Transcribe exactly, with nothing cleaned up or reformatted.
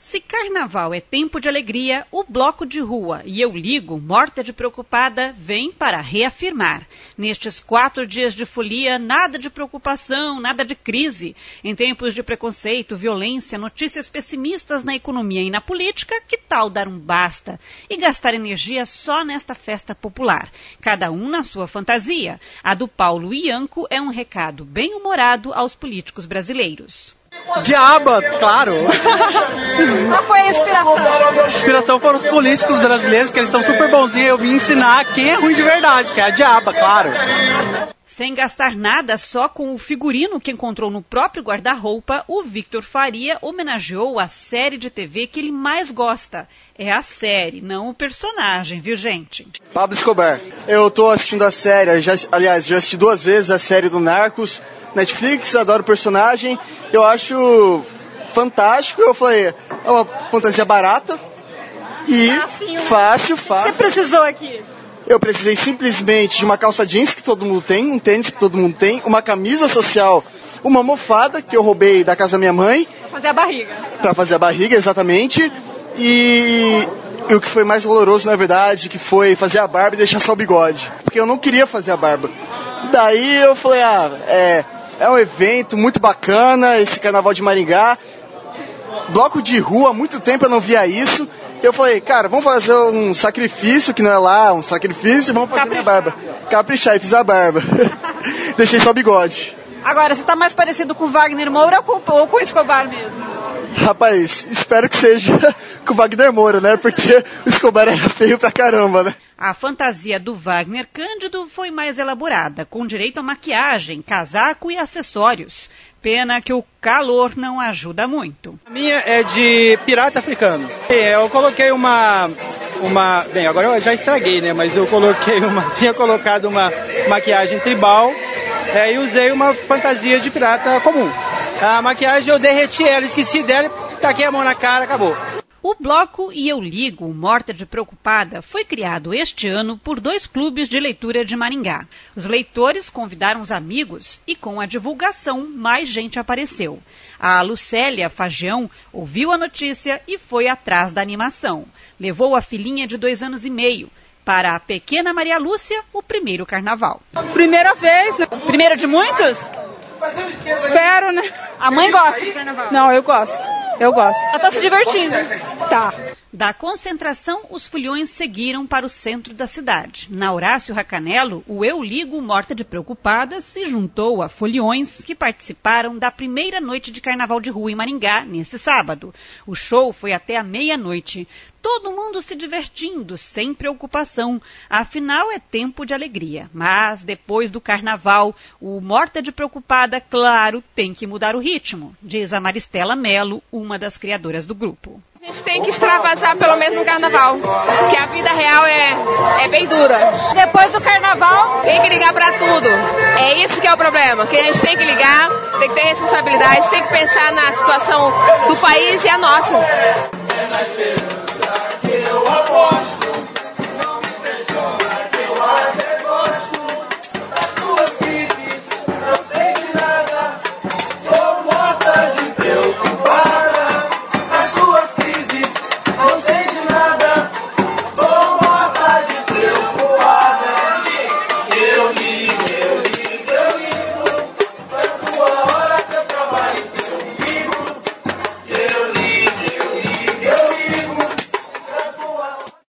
Se carnaval é tempo de alegria, o Bloco de Rua e Eu Ligo, Morta de Preocupada, vem para reafirmar. Nestes quatro dias de folia, nada de preocupação, nada de crise. Em tempos de preconceito, violência, notícias pessimistas na economia e na política, que tal dar um basta e gastar energia só nesta festa popular? Cada um na sua fantasia. A do Paulo Ianco é um recado bem-humorado aos políticos brasileiros. Diaba, claro. Qual foi a inspiração? A inspiração foram os políticos brasileiros, que eles estão super bonzinhos. Eu vim ensinar quem é ruim de verdade, que é a Diaba, claro. Sem gastar nada, só com o figurino que encontrou no próprio guarda-roupa, o Victor Faria homenageou a série de T V que ele mais gosta. É a série, não o personagem, viu, gente? Pablo Escobar. Eu tô assistindo a série, já, aliás, já assisti duas vezes a série do Narcos, Netflix, adoro o personagem, eu acho fantástico. Eu falei, é uma fantasia barata e Facinho. fácil, fácil. Você precisou aqui? Eu precisei simplesmente de uma calça jeans que todo mundo tem, um tênis que todo mundo tem, uma camisa social, uma almofada que eu roubei da casa da minha mãe. Pra fazer a barriga. Pra fazer a barriga, exatamente. E, e o que foi mais doloroso, na verdade, que foi fazer a barba e deixar só o bigode. Porque eu não queria fazer a barba. Daí eu falei, ah, é, é um evento muito bacana, esse carnaval de Maringá. Bloco de rua, há muito tempo eu não via isso. Eu falei, cara, vamos fazer um sacrifício, que não é lá, um sacrifício, vamos fazer a barba. Caprichar, e fiz a barba. Deixei só o bigode. Agora, você tá mais parecido com o Wagner Moura ou com, ou com o Escobar mesmo? Rapaz, espero que seja com o Wagner Moura, né? Porque o Escobar era feio pra caramba, né? A fantasia do Wagner Cândido foi mais elaborada, com direito a maquiagem, casaco e acessórios. Pena que o calor não ajuda muito. A minha é de pirata africano. Eu coloquei uma... uma bem, agora eu já estraguei, né? Mas eu coloquei uma... tinha colocado uma maquiagem tribal é, e usei uma fantasia de pirata comum. A maquiagem eu derreti ela, esqueci dela, taquei a mão na cara, acabou. O Bloco e Eu Ligo, Morta de Preocupada, foi criado este ano por dois clubes de leitura de Maringá. Os leitores convidaram os amigos e, com a divulgação, mais gente apareceu. A Lucélia Fagião ouviu a notícia e foi atrás da animação. Levou a filhinha de dois anos e meio. Para a pequena Maria Lúcia, o primeiro carnaval. Primeira vez. Né? Primeiro de muitos? Espero, né? A mãe gosta de carnaval? Não, eu gosto. Eu gosto. Ela tá se divertindo. Tá. Da concentração, os foliões seguiram para o centro da cidade. Na Horácio Racanelo, o Eu Ligo, Morta de Preocupada, se juntou a foliões que participaram da primeira noite de carnaval de rua em Maringá, nesse sábado. O show foi até a meia-noite. Todo mundo se divertindo, sem preocupação. Afinal, é tempo de alegria. Mas, depois do carnaval, o Morta de Preocupada, claro, tem que mudar o ritmo, diz a Maristela Melo, uma das criadoras do grupo. A gente tem que extravasar pelo menos no carnaval, porque a vida real é, é bem dura. Depois do carnaval, tem que ligar pra tudo. É isso que é o problema, que a gente tem que ligar, tem que ter responsabilidade, tem que pensar na situação do país e a nossa.